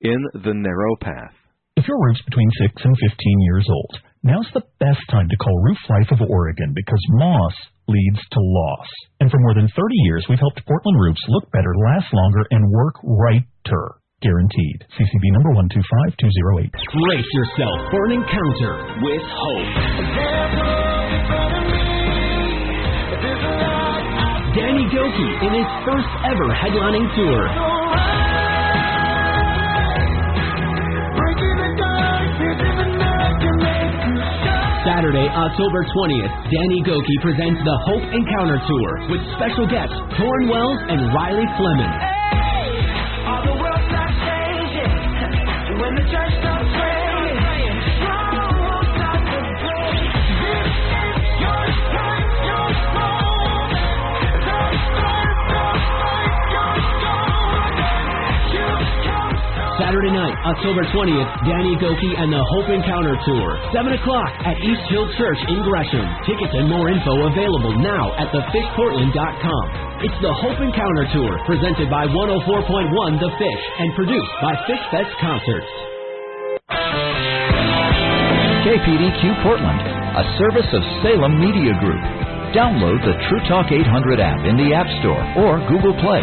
in The Narrow Path. If your roof's between 6 and 15 years old, now's the best time to call Roof Life of Oregon because moss leads to loss. And for more than 30 years, we've helped Portland roofs look better, last longer, and work righter. Guaranteed. CCB number 125208. Brace yourself for an encounter with hope. Danny Gokey in his first ever headlining tour. Saturday, October 20th, Danny Gokey presents the Hope Encounter Tour with special guests Torrin Wells and Riley Fleming. Saturday night, October 20th, Danny Gokey and the Hope Encounter Tour. 7 o'clock at East Hill Church in Gresham. Tickets and more info available now at thefishportland.com. It's the Hope Encounter Tour, presented by 104.1 The Fish and produced by Fish Fest Concerts. KPDQ Portland, a service of Salem Media Group. Download the True Talk 800 app in the App Store or Google Play.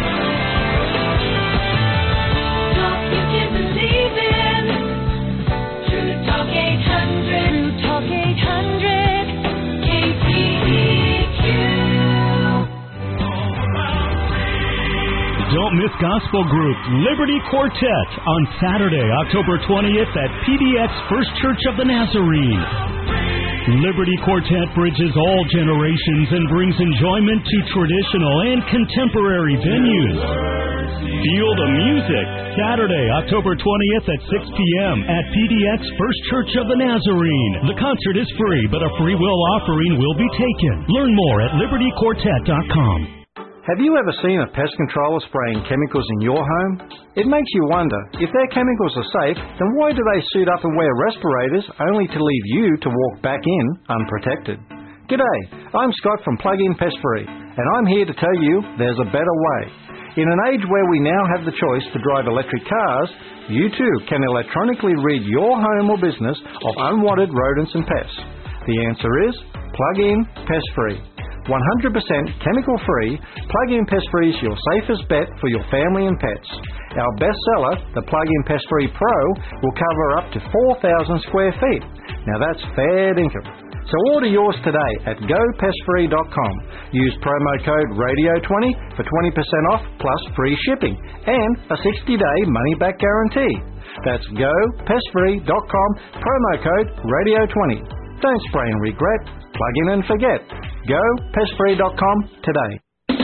Don't miss gospel group Liberty Quartet on Saturday, October 20th at PDX First Church of the Nazarene. Liberty Quartet bridges all generations and brings enjoyment to traditional and contemporary venues. Feel the music Saturday, October 20th at 6 p.m. at PDX First Church of the Nazarene. The concert is free, but a free will offering will be taken. Learn more at libertyquartet.com. Have you ever seen a pest controller spraying chemicals in your home? It makes you wonder, if their chemicals are safe, then why do they suit up and wear respirators only to leave you to walk back in unprotected? G'day, I'm Scott from Plug-in Pest Free, and I'm here to tell you there's a better way. In an age where we now have the choice to drive electric cars, you too can electronically rid your home or business of unwanted rodents and pests. The answer is Plug-in Pest Free. 100% chemical-free, Plug-in Pest Free is your safest bet for your family and pets. Our bestseller, the Plug-in Pest Free Pro, will cover up to 4,000 square feet. Now that's fair dinkum. So order yours today at gopestfree.com. Use promo code RADIO20 for 20% off plus free shipping and a 60-day money-back guarantee. That's gopestfree.com, promo code RADIO20. Don't spray and regret. Plug in and forget. Go pestfree.com today.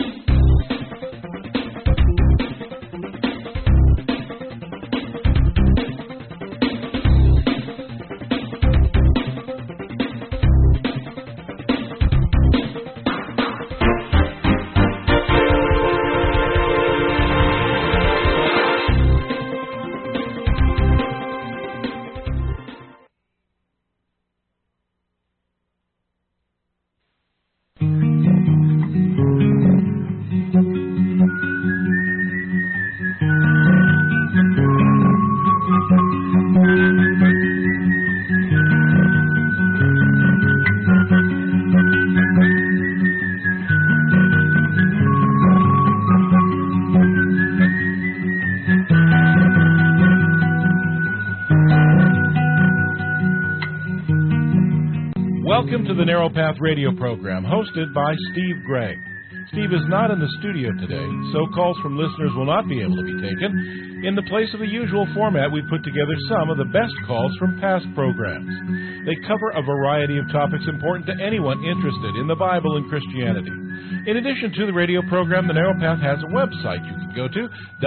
Welcome to the Narrow Path radio program, hosted by Steve Gregg. Steve is not in the studio today, so calls from listeners will not be able to be taken. In the place of the usual format, we put together some of the best calls from past programs. They cover a variety of topics important to anyone interested in the Bible and Christianity. In addition to the radio program, The Narrow Path has a website you can go to,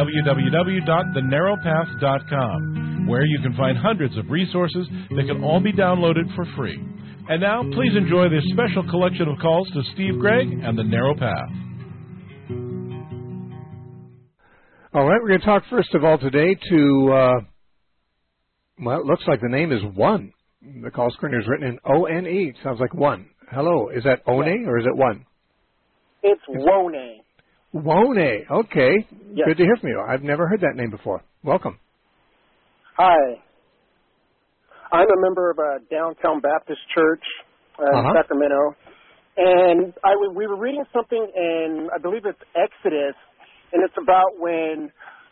www.thenarrowpath.com, where you can find hundreds of resources that can all be downloaded for free. And now, please enjoy this special collection of calls to Steve Gregg and The Narrow Path. All right, we're going to talk first of all today to, well, it looks like the name is One. The call screener is written in O-N-E. It sounds like one. Hello, is that One or is it One? It's Wone. Wone, okay. Yes. Good to hear from you. I've never heard that name before. Welcome. Hi. I'm a member of a downtown Baptist church in Sacramento, and we were reading something in, I believe it's Exodus, and it's about when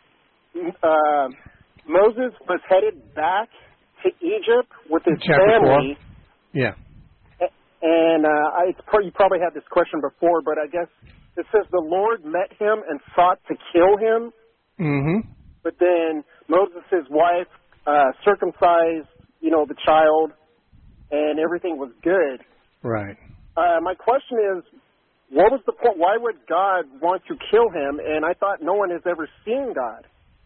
Moses was headed back to Egypt with his family. 4. Yeah. And you probably had this question before, but I guess it says the Lord met him and sought to kill him. Mm-hmm. But then Moses' wife circumcised, the child, and everything was good. Right. My question is, what was the point? Why would God want to kill him? And I thought no one has ever seen God.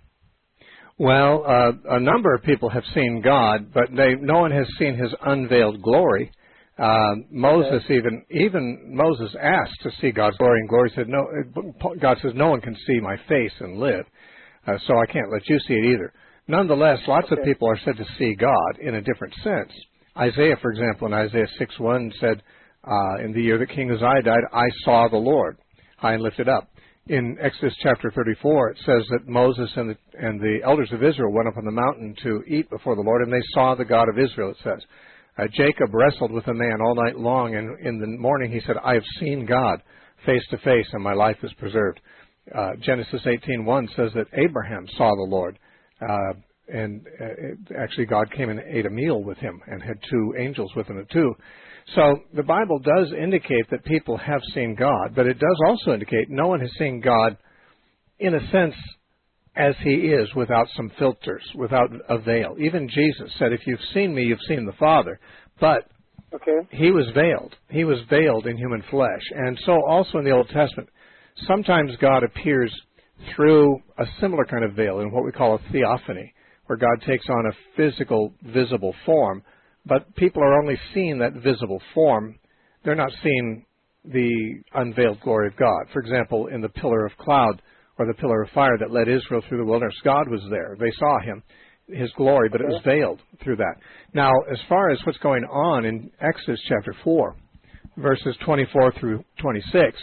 Well, a number of people have seen God, but no one has seen his unveiled glory. Moses, even Moses asked to see God's glory, and glory said, "No." God says, "No one can see my face and live, so I can't let you see it either." Nonetheless, lots of people are said to see God in a different sense. Isaiah, for example, in Isaiah 6:1 said, "In the year that King Uzziah died, I saw the Lord, high and lifted up." In Exodus chapter 34, it says that Moses and the elders of Israel went up on the mountain to eat before the Lord, and they saw the God of Israel, it says. Jacob wrestled with a man all night long, and in the morning he said, "I have seen God face to face, and my life is preserved." Genesis 18:1 says that Abraham saw the Lord, and actually God came and ate a meal with him and had 2 angels with him too. So the Bible does indicate that people have seen God, but it does also indicate no one has seen God in a sense as he is, without some filters, without a veil. Even Jesus said, "If you've seen me, you've seen the Father." But he was veiled. He was veiled in human flesh. And so also in the Old Testament, sometimes God appears through a similar kind of veil in what we call a theophany, where God takes on a physical, visible form, but people are only seeing that visible form. They're not seeing the unveiled glory of God. For example, in the pillar of cloud or the pillar of fire that led Israel through the wilderness, God was there. They saw him, his glory, but it was veiled through that. Now, as far as what's going on in Exodus chapter 4, verses 24 through 26,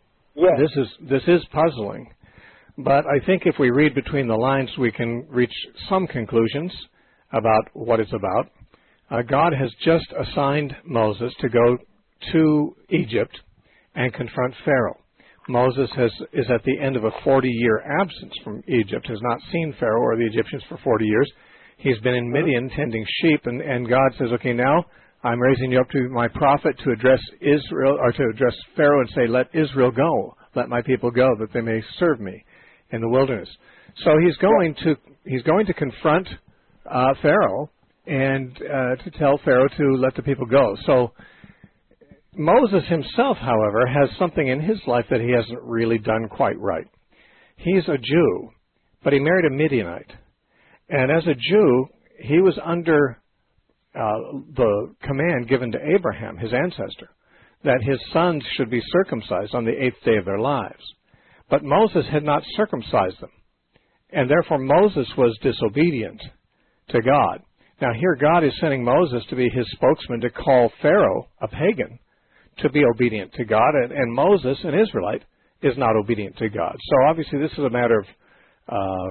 this is puzzling. But I think if we read between the lines, we can reach some conclusions about what it's about. God has just assigned Moses to go to Egypt and confront Pharaoh. Moses is at the end of a 40-year absence from Egypt, has not seen Pharaoh or the Egyptians for 40 years. He's been in Midian tending sheep, and God says, "Okay, now I'm raising you up to my prophet to address Israel, or to address Pharaoh and say, 'Let Israel go, let my people go, that they may serve me in the wilderness.'" So he's going to confront Pharaoh and to tell Pharaoh to let the people go. So Moses himself, however, has something in his life that he hasn't really done quite right. He's a Jew, but he married a Midianite. And as a Jew, he was under the command given to Abraham, his ancestor, that his sons should be circumcised on the 8th day of their lives. But Moses had not circumcised them, and therefore Moses was disobedient to God. Now here God is sending Moses to be his spokesman to call Pharaoh, a pagan, to be obedient to God, and Moses, an Israelite, is not obedient to God. So obviously this is a matter of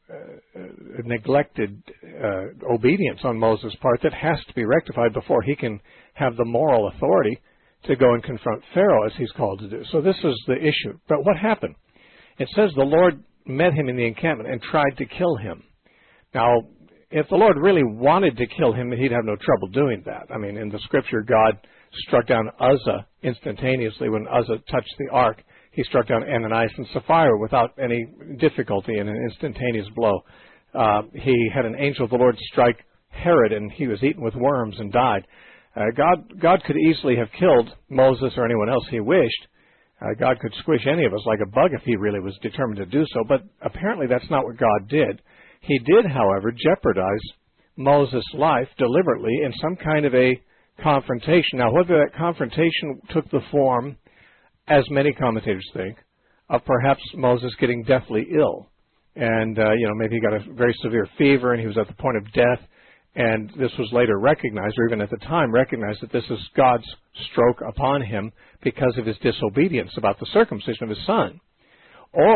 neglected obedience on Moses' part that has to be rectified before he can have the moral authority to go and confront Pharaoh as he's called to do. So this is the issue. But what happened? It says the Lord met him in the encampment and tried to kill him. Now, if the Lord really wanted to kill him, he'd have no trouble doing that. I mean, in the Scripture, God struck down Uzzah instantaneously when Uzzah touched the ark. He struck down Ananias and Sapphira without any difficulty in an instantaneous blow. He had an angel of the Lord strike Herod, and he was eaten with worms and died. God could easily have killed Moses or anyone else he wished. God could squish any of us like a bug if he really was determined to do so, but apparently that's not what God did. He did, however, jeopardize Moses' life deliberately in some kind of a confrontation. Now, whether that confrontation took the form, as many commentators think, of perhaps Moses getting deathly ill. And, maybe he got a very severe fever and he was at the point of death. And this was later recognized, or even at the time recognized, that this is God's stroke upon him because of his disobedience about the circumcision of his son. Or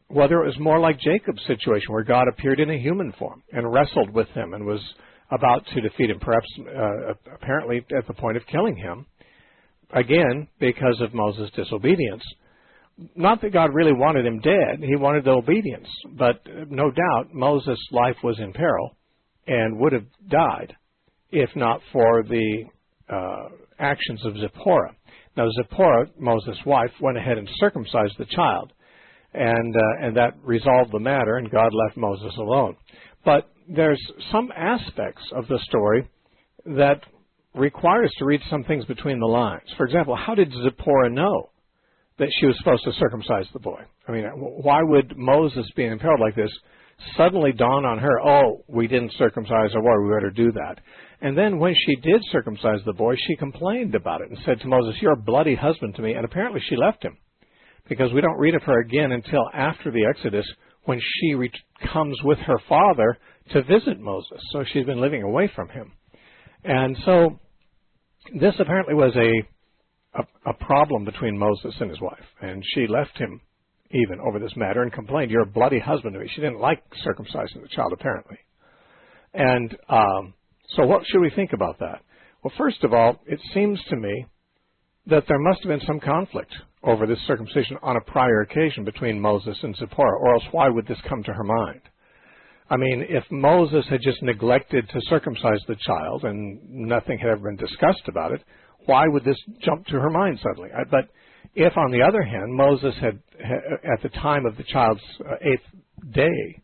whether it was more like Jacob's situation where God appeared in a human form and wrestled with him and was about to defeat him, perhaps apparently at the point of killing him, again, because of Moses' disobedience. Not that God really wanted him dead. He wanted the obedience. But no doubt Moses' life was in peril and would have died if not for the actions of Zipporah. Now, Zipporah, Moses' wife, went ahead and circumcised the child. And that resolved the matter, and God left Moses alone. But there's some aspects of the story that require us to read some things between the lines. For example, how did Zipporah know that she was supposed to circumcise the boy? I mean, why would Moses, being impelled like this, suddenly dawn on her, oh, we didn't circumcise our boy, we better do that? And then when she did circumcise the boy, she complained about it and said to Moses, you're a bloody husband to me. And apparently she left him, because we don't read of her again until after the Exodus, when she comes with her father to visit Moses. So she's been living away from him. And so this apparently was a problem between Moses and his wife. And she left him even over this matter and complained, you're a bloody husband to me. She didn't like circumcising the child, apparently. And so what should we think about that? Well, first of all, it seems to me that there must have been some conflict over this circumcision on a prior occasion between Moses and Zipporah, or else why would this come to her mind? I mean, if Moses had just neglected to circumcise the child and nothing had ever been discussed about it, why would this jump to her mind suddenly? But if, on the other hand, Moses had at the time of the child's 8th day,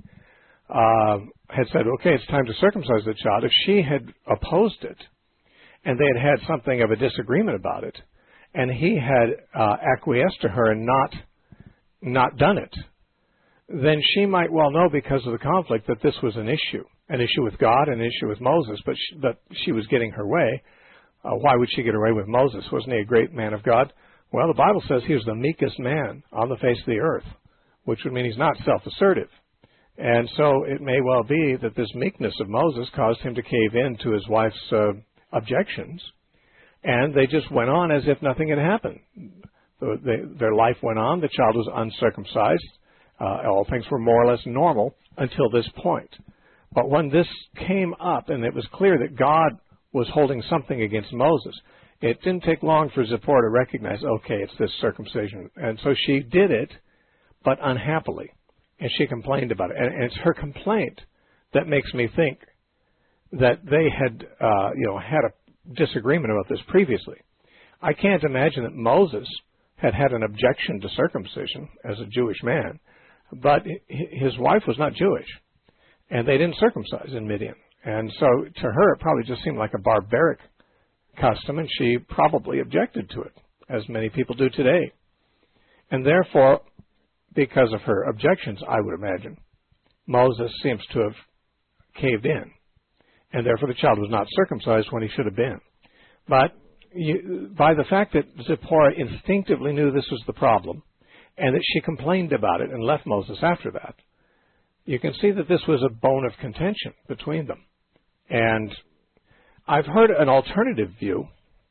had said, okay, it's time to circumcise the child, if she had opposed it, and they had had something of a disagreement about it, and he had acquiesced to her and not done it, then she might well know, because of the conflict, that this was an issue with God, an issue with Moses, but she was getting her way. Why would she get her way with Moses? Wasn't he a great man of God? Well, the Bible says he was the meekest man on the face of the earth, which would mean he's not self-assertive. And so it may well be that this meekness of Moses caused him to cave in to his wife's objections, and they just went on as if nothing had happened. Their life went on. The child was uncircumcised. All things were more or less normal until this point. But when this came up and it was clear that God was holding something against Moses, it didn't take long for Zipporah to recognize, okay, it's this circumcision. And so she did it, but unhappily. And she complained about it. And it's her complaint that makes me think that they had, had a disagreement about this previously. I can't imagine that Moses had an objection to circumcision as a Jewish man, but his wife was not Jewish, and they didn't circumcise in Midian. And so to her, it probably just seemed like a barbaric custom, and she probably objected to it, as many people do today. And therefore, because of her objections, I would imagine, Moses seems to have caved in, and therefore the child was not circumcised when he should have been. But by the fact that Zipporah instinctively knew this was the problem, and that she complained about it and left Moses after that, you can see that this was a bone of contention between them. And I've heard an alternative view,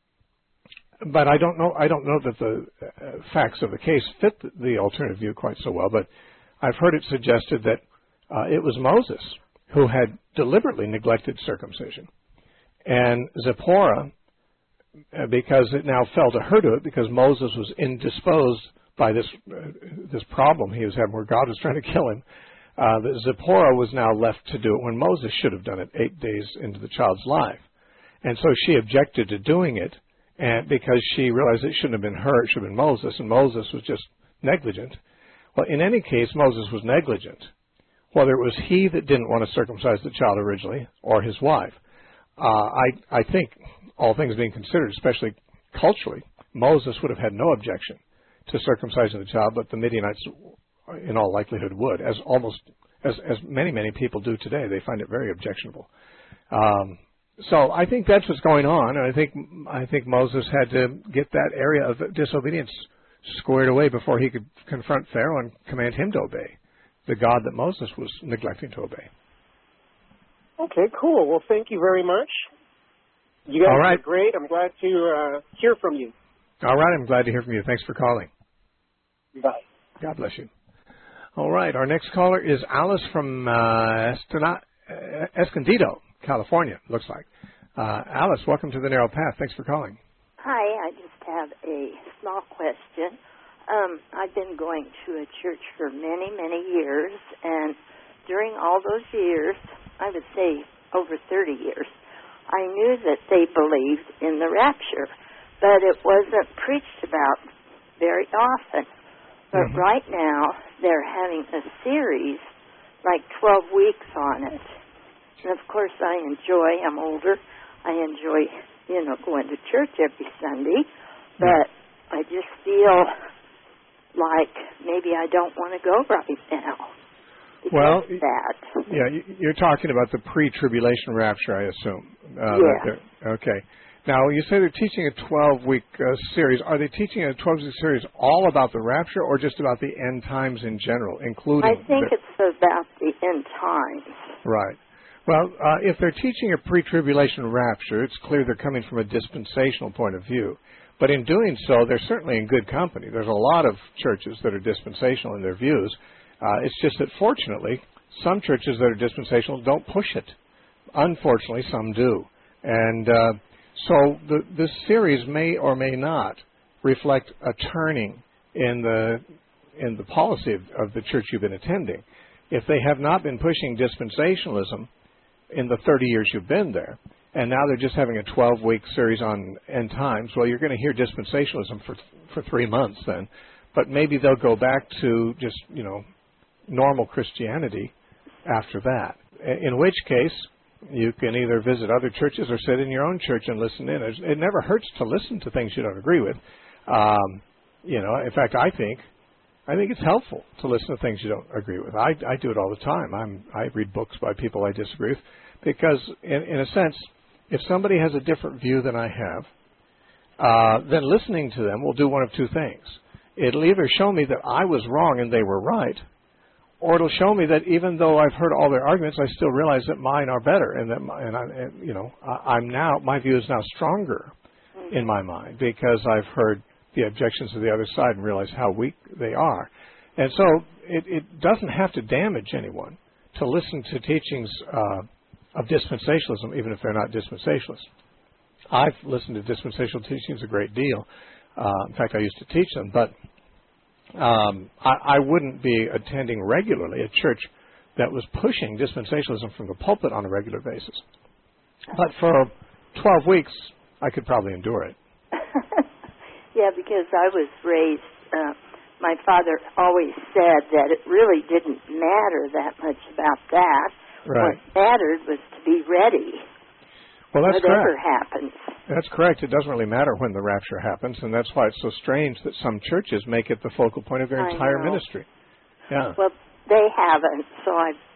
but I don't know that the facts of the case fit the alternative view quite so well, but I've heard it suggested that it was Moses who had deliberately neglected circumcision. And Zipporah, because it now fell to her to it, because Moses was indisposed by this problem he was having where God was trying to kill him, that Zipporah was now left to do it when Moses should have done it 8 days into the child's life. And so she objected to doing it, and because she realized it shouldn't have been her, it should have been Moses, and Moses was just negligent. Well, in any case, Moses was negligent, whether it was he that didn't want to circumcise the child originally or his wife. I think, all things being considered, especially culturally, Moses would have had no objection to circumcising the child, but the Midianites, in all likelihood, would, as many people do today. They find it very objectionable. So I think that's what's going on, and I think Moses had to get that area of disobedience squared away before he could confront Pharaoh and command him to obey the God that Moses was neglecting to obey. Okay, cool. Well, thank you very much. You guys are great. I'm glad to hear from you. All right, I'm glad to hear from you. Thanks for calling. Bye. God bless you. All right. Our next caller is Alice from Escondido, California, looks like. Alice, welcome to the Narrow Path. Thanks for calling. Hi. I just have a small question. I've been going to a church for many, many years, and during all those years, I would say over 30 years, I knew that they believed in the rapture, but it wasn't preached about very often. But right now, they're having a series, like 12 weeks on it. And of course, I'm older. I enjoy, going to church every Sunday, but I just feel like maybe I don't want to go right now. Well, that. Yeah, you're talking about the pre-tribulation rapture, I assume. Yes. Okay. Now, you say they're teaching a 12-week series. Are they teaching a 12-week series all about the rapture or just about the end times in general, including... I think it's about the end times. Right. Well, if they're teaching a pre-tribulation rapture, it's clear they're coming from a dispensational point of view. But in doing so, they're certainly in good company. There's a lot of churches that are dispensational in their views. It's just that, fortunately, some churches that are dispensational don't push it. Unfortunately, some do. And so this series may or may not reflect a turning in the policy of the church you've been attending. If they have not been pushing dispensationalism in the 30 years you've been there, and now they're just having a 12-week series on end times, well, you're going to hear dispensationalism for 3 months then. But maybe they'll go back to just, normal Christianity after that, in which case you can either visit other churches or sit in your own church and listen in. It never hurts to listen to things you don't agree with. In fact, I think it's helpful to listen to things you don't agree with. I do it all the time. I read books by people I disagree with because, in a sense, if somebody has a different view than I have, then listening to them will do one of two things. It'll either show me that I was wrong and they were right, or it'll show me that even though I've heard all their arguments, I still realize that mine are better, and that my view is now stronger in my mind because I've heard the objections of the other side and realize how weak they are. And so it doesn't have to damage anyone to listen to teachings of dispensationalism, even if they're not dispensationalists. I've listened to dispensational teachings a great deal. In fact, I used to teach them, but I wouldn't be attending regularly a church that was pushing dispensationalism from the pulpit on a regular basis. But for 12 weeks, I could probably endure it. Yeah, because I was raised, my father always said that it really didn't matter that much about that. Right. What mattered was to be ready. Well, that's whatever correct. happens. That's correct. It doesn't really matter when the rapture happens, and that's why it's so strange that some churches make it the focal point of their entire ministry. Yeah. Well, they haven't, so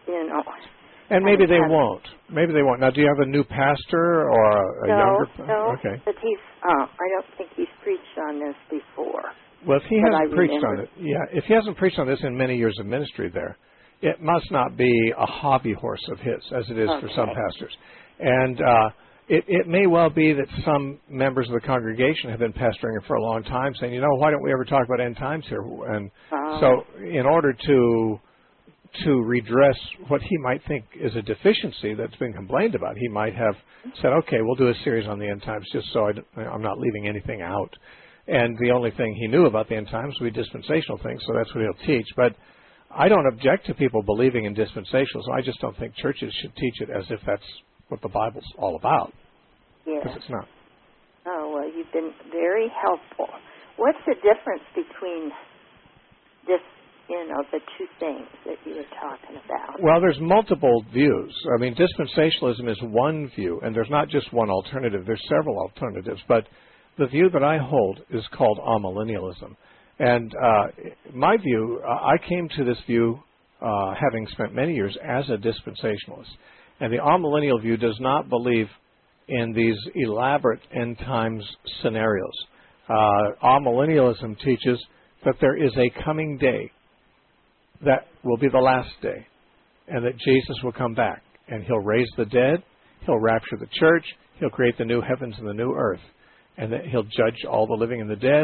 And maybe they won't. Maybe they won't. Now, do you have a new pastor or a younger? No, okay. But I don't think he's preached on this before. Well, if he hasn't preached on it, if he hasn't preached on this in many years of ministry there, it must not be a hobby horse of his, as it is for some pastors. And it may well be that some members of the congregation have been pastoring it for a long time, saying, why don't we ever talk about end times here? And so in order to redress what he might think is a deficiency that's been complained about, he might have said, okay, we'll do a series on the end times just so I'm not leaving anything out. And the only thing he knew about the end times would be dispensational things, so that's what he'll teach. But I don't object to people believing in dispensationalism. I just don't think churches should teach it as if that's what the Bible's all about. Yes. Because it's not. Oh, well, you've been very helpful. What's the difference between this, the two things that you were talking about? Well, there's multiple views. I mean, dispensationalism is one view, and there's not just one alternative. There's several alternatives. But the view that I hold is called amillennialism. And my view, I came to this view having spent many years as a dispensationalist. And the amillennial view does not believe in these elaborate end times scenarios. Amillennialism teaches that there is a coming day that will be the last day, and that Jesus will come back, and he'll raise the dead, he'll rapture the church, he'll create the new heavens and the new earth, and that he'll judge all the living and the dead.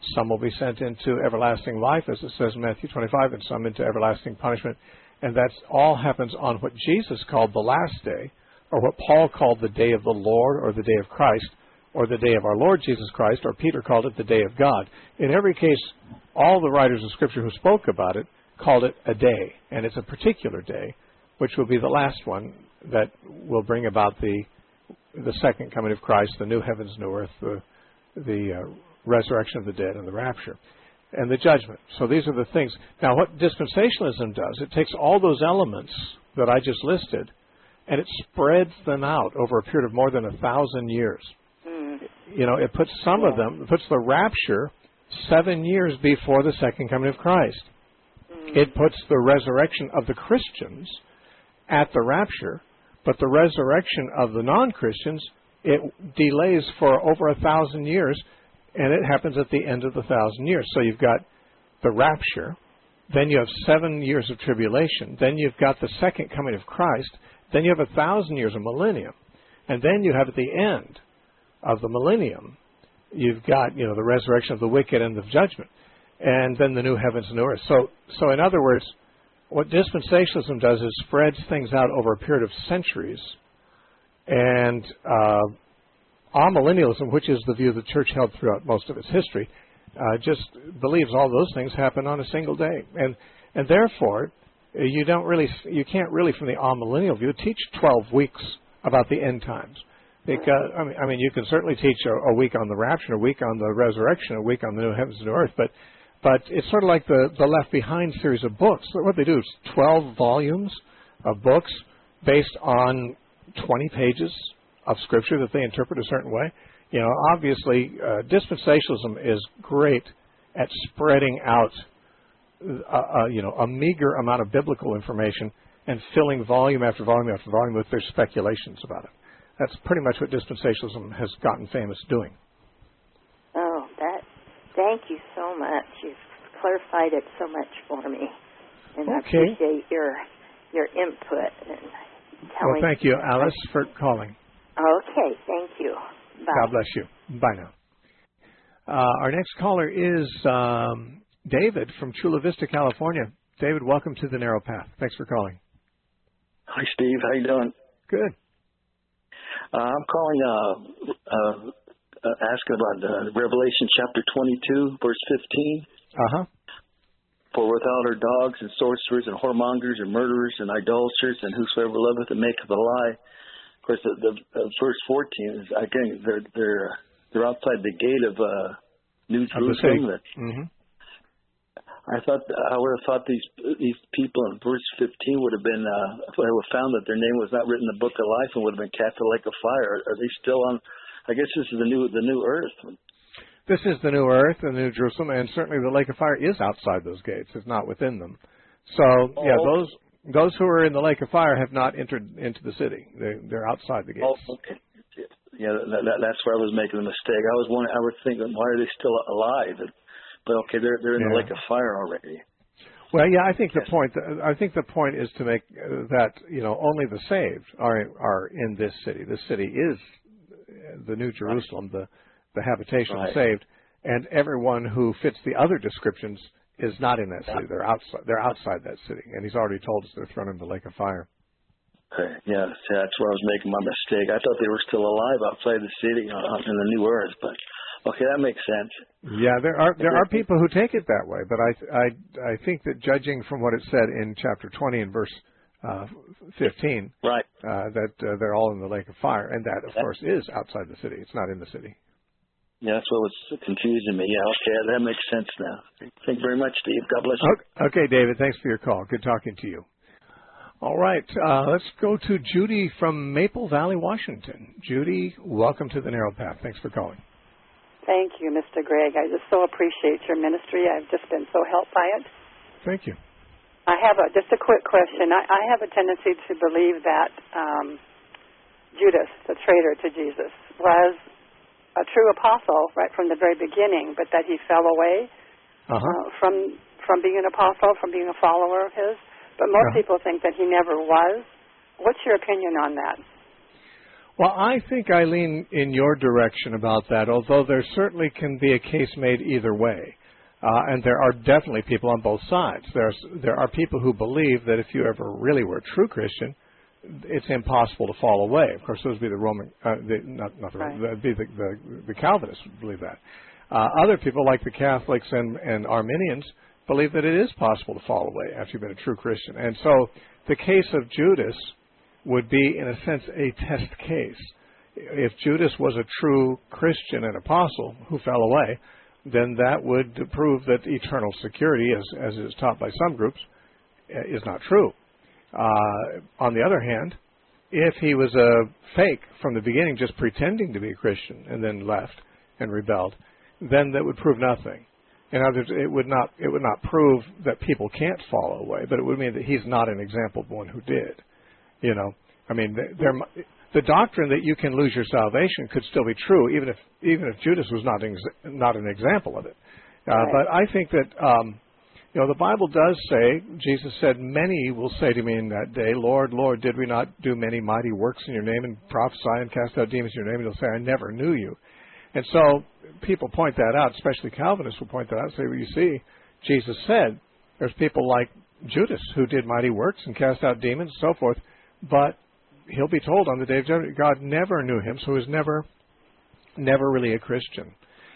Some will be sent into everlasting life, as it says in Matthew 25, and some into everlasting punishment. And that all happens on what Jesus called the last day, or what Paul called the day of the Lord, or the day of Christ, or the day of our Lord Jesus Christ, or Peter called it the day of God. In every case, all the writers of Scripture who spoke about it called it a day, and it's a particular day, which will be the last one that will bring about the second coming of Christ, the new heavens, new earth, the resurrection of the dead, and the rapture, and the judgment. So these are the things. Now, what dispensationalism does, it takes all those elements that I just listed, and it spreads them out over a period of more than 1,000 years. You know, it puts some of them, it puts the rapture 7 years before the second coming of Christ. It puts the resurrection of the Christians at the rapture, but the resurrection of the non-Christians, it delays for over 1,000 years, and it happens at the end of the 1,000 years. So you've got the rapture, then you have 7 years of tribulation, then you've got the second coming of Christ, then you have 1,000 years of millennium, and then you have at the end of the millennium, you've got, you know, the resurrection of the wicked and the judgment, and then the new heavens and new earth. So in other words, what dispensationalism does is spreads things out over a period of centuries, and amillennialism, which is the view the church held throughout most of its history, just believes all those things happen on a single day, and therefore you can't really, from the amillennial view, teach 12 weeks about the end times. Because I mean, you can certainly teach a week on the rapture, a week on the resurrection, a week on the new heavens and new earth, but it's sort of like the Left Behind series of books. What they do is 12 volumes of books based on 20 pages of Scripture that they interpret a certain way. You know, obviously, dispensationalism is great at spreading out, a meager amount of biblical information and filling volume after volume after volume with their speculations about it. That's pretty much what dispensationalism has gotten famous doing. Oh, thank you so much. You've clarified it so much for me. And I appreciate your input and telling. Well, thank you, Alice, for calling. Okay, thank you. Bye. God bless you. Bye now. Our next caller is David from Chula Vista, California. David, welcome to the Narrow Path. Thanks for calling. Hi, Steve. How you doing? Good. I'm calling asking about Revelation chapter 22, verse 15. Uh-huh. For without are dogs and sorcerers and whoremongers and murderers and idolaters and whosoever loveth and maketh a lie. Of course, the verse 14 is, again, they're outside the gate of New Jerusalem. I would have thought these people in verse 15 would have been would have found that their name was not written in the book of life and would have been cast in the lake of fire. Are they still on? I guess this is the new earth. This is the new earth, the new Jerusalem, and certainly the lake of fire is outside those gates. It's not within them. So those who are in the lake of fire have not entered into the city. They're outside the gates. Oh, okay. Yeah, that's where I was making the mistake. I was thinking, why are they still alive? But okay, they're in the lake of fire already. Well, yeah, I think the point is to make that only the saved are in this city. This city is the New Jerusalem, the habitation of saved, and everyone who fits the other descriptions is not in that city. They're outside that city, and he's already told us they're thrown into the lake of fire. Okay, yeah, that's where I was making my mistake. I thought they were still alive outside the city in the new earth, but. Okay, that makes sense. Yeah, there are people who take it that way, but I think that judging from what it said in chapter 20 and verse 15, right, that they're all in the lake of fire, and that of course is outside the city. It's not in the city. Yeah, that's what was confusing me. Yeah, okay, that makes sense now. Thank you very much, Steve. God bless you. Okay, David, thanks for your call. Good talking to you. All right, let's go to Judy from Maple Valley, Washington. Judy, welcome to the Narrow Path. Thanks for calling. Thank you, Mr. Gregg. I just so appreciate your ministry. I've just been so helped by it. Thank you. I have just a quick question. I have a tendency to believe that Judas, the traitor to Jesus, was a true apostle right from the very beginning, but that he fell away from being an apostle, from being a follower of his. But most people think that he never was. What's your opinion on that? Well, I think I lean in your direction about that, although there certainly can be a case made either way. And there are definitely people on both sides. There are people who believe that if you ever really were a true Christian, it's impossible to fall away. Of course, those would be the Roman, that'd be the Calvinists would believe that. Other people, like the Catholics and Arminians, believe that it is possible to fall away after you've been a true Christian. And so the case of Judas would be, in a sense, a test case. If Judas was a true Christian and apostle who fell away, then that would prove that eternal security, as is taught by some groups, is not true. On the other hand, if he was a fake from the beginning, just pretending to be a Christian and then left and rebelled, then that would prove nothing. In other words, it would not prove that people can't fall away, but it would mean that he's not an example of one who did. You know, I mean, the doctrine that you can lose your salvation could still be true, even if Judas was not an example of it. But I think that the Bible does say, Jesus said, "Many will say to me in that day, 'Lord, Lord, did we not do many mighty works in your name and prophesy and cast out demons in your name?' And they'll say, 'I never knew you.'" And so people point that out, especially Calvinists will point that out and say, "Well, you see, Jesus said there's people like Judas who did mighty works and cast out demons and so forth, but he'll be told on the day of judgment, God never knew him, so he was never really a Christian."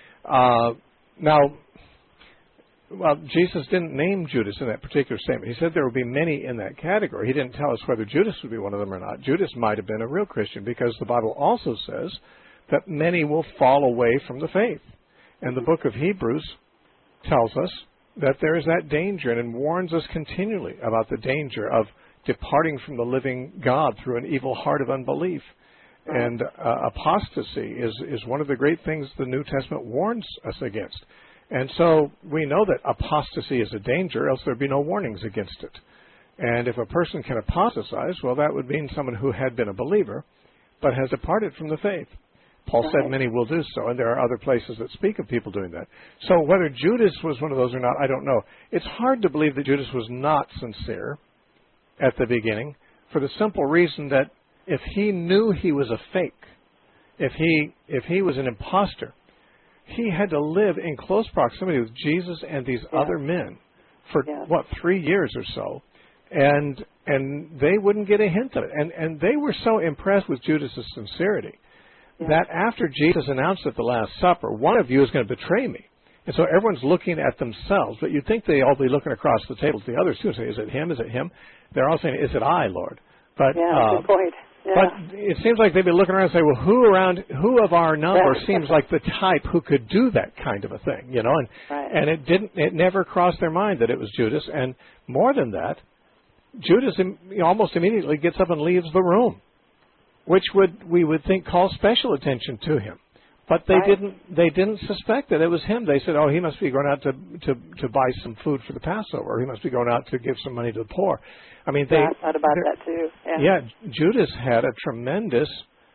Jesus didn't name Judas in that particular statement. He said there would be many in that category. He didn't tell us whether Judas would be one of them or not. Judas might have been a real Christian, because the Bible also says that many will fall away from the faith. And the book of Hebrews tells us that there is that danger, and warns us continually about the danger of departing from the living God through an evil heart of unbelief. And apostasy is one of the great things the New Testament warns us against. And so we know that apostasy is a danger, else there'd be no warnings against it. And if a person can apostatize, well, that would mean someone who had been a believer but has departed from the faith. Paul said many will do so, and there are other places that speak of people doing that. So whether Judas was one of those or not, I don't know. It's hard to believe that Judas was not sincere at the beginning, for the simple reason that if he knew he was a fake, if he was an imposter, he had to live in close proximity with Jesus and these other men for 3 years or so, and they wouldn't get a hint of it. And they were so impressed with Judas' sincerity that after Jesus announced at the Last Supper, "One of you is going to betray me." And so everyone's looking at themselves, but you'd think they'd all be looking across the table to the others too and say, "Is it him? Is it him?" They're all saying, "Is it I, Lord?" But good point. But it seems like they'd be looking around and say, "Well, who of our number seems like the type who could do that kind of a thing?" You know, and it never crossed their mind that it was Judas. And more than that, Judas almost immediately gets up and leaves the room, which we would think calls special attention to him. But they didn't suspect that it was him. They said, "Oh, he must be going out to buy some food for the Passover. Or he must be going out to give some money to the poor." I mean, I thought about that too. Yeah, Judas had a tremendous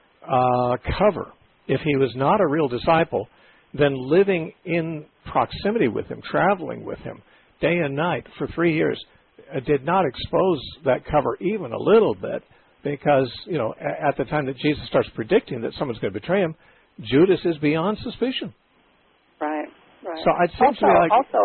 cover. If he was not a real disciple, then living in proximity with him, traveling with him, day and night for 3 years, did not expose that cover even a little bit, because, at the time that Jesus starts predicting that someone's going to betray him, Judas is beyond suspicion. Right. So it seems to me like... Also,